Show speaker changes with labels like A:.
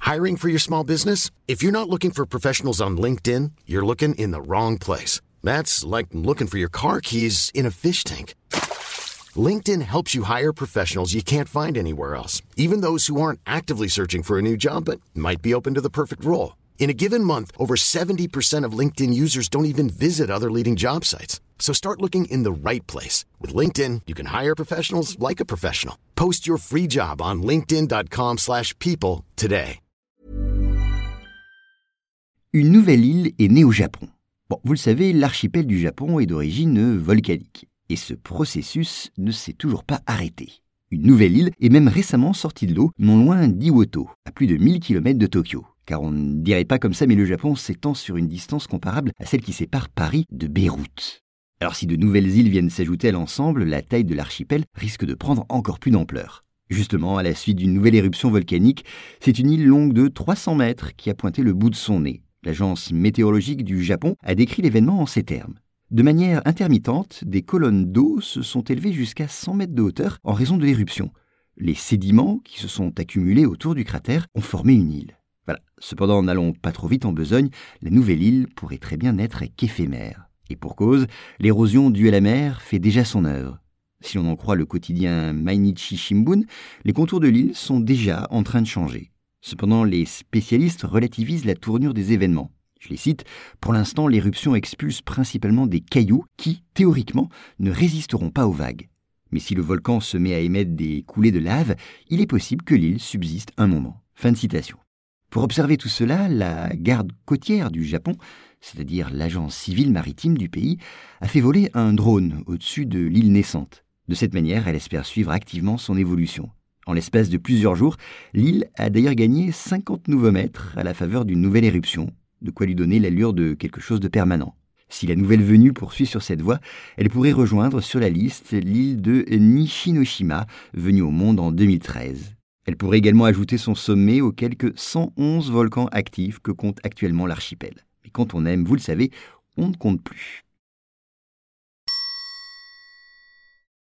A: Hiring for your small business? If you're not looking for professionals on LinkedIn, you're looking in the wrong place. That's like looking for your car keys in a fish tank. LinkedIn helps you hire professionals you can't find anywhere else, even those who aren't actively searching for a new job but might be open to the perfect role. In a given month, over 70% of LinkedIn users don't even visit other leading job sites. So start looking in the right place. With LinkedIn, you can hire professionals like a professional. Post your free job on linkedin.com/people today.
B: Une nouvelle île est née au Japon. Bon, vous le savez, l'archipel du Japon est d'origine volcanique. Et ce processus ne s'est toujours pas arrêté. Une nouvelle île est même récemment sortie de l'eau, non loin d'Iwoto, à plus de 1000 km de Tokyo. Car on ne dirait pas comme ça, mais le Japon s'étend sur une distance comparable à celle qui sépare Paris de Beyrouth. Alors si de nouvelles îles viennent s'ajouter à l'ensemble, la taille de l'archipel risque de prendre encore plus d'ampleur. Justement, à la suite d'une nouvelle éruption volcanique, c'est une île longue de 300 mètres qui a pointé le bout de son nez. L'agence météorologique du Japon a décrit l'événement en ces termes. De manière intermittente, des colonnes d'eau se sont élevées jusqu'à 100 mètres de hauteur en raison de l'éruption. Les sédiments qui se sont accumulés autour du cratère ont formé une île. Voilà. Cependant, n'allons pas trop vite en besogne, la nouvelle île pourrait très bien n'être qu'éphémère. Et pour cause, l'érosion due à la mer fait déjà son œuvre. Si l'on en croit le quotidien Mainichi Shimbun, les contours de l'île sont déjà en train de changer. Cependant, les spécialistes relativisent la tournure des événements. Je les cite, « Pour l'instant, l'éruption expulse principalement des cailloux qui, théoriquement, ne résisteront pas aux vagues. Mais si le volcan se met à émettre des coulées de lave, il est possible que l'île subsiste un moment. » Fin de citation. Pour observer tout cela, la garde côtière du Japon, c'est-à-dire l'agence civile maritime du pays, a fait voler un drone au-dessus de l'île naissante. De cette manière, elle espère suivre activement son évolution. En l'espace de plusieurs jours, l'île a d'ailleurs gagné 50 nouveaux mètres à la faveur d'une nouvelle éruption, de quoi lui donner l'allure de quelque chose de permanent. Si la nouvelle venue poursuit sur cette voie, elle pourrait rejoindre sur la liste l'île de Nishinoshima, venue au monde en 2013. Elle pourrait également ajouter son sommet aux quelques 111 volcans actifs que compte actuellement l'archipel. Mais quand on aime, vous le savez, on ne compte plus.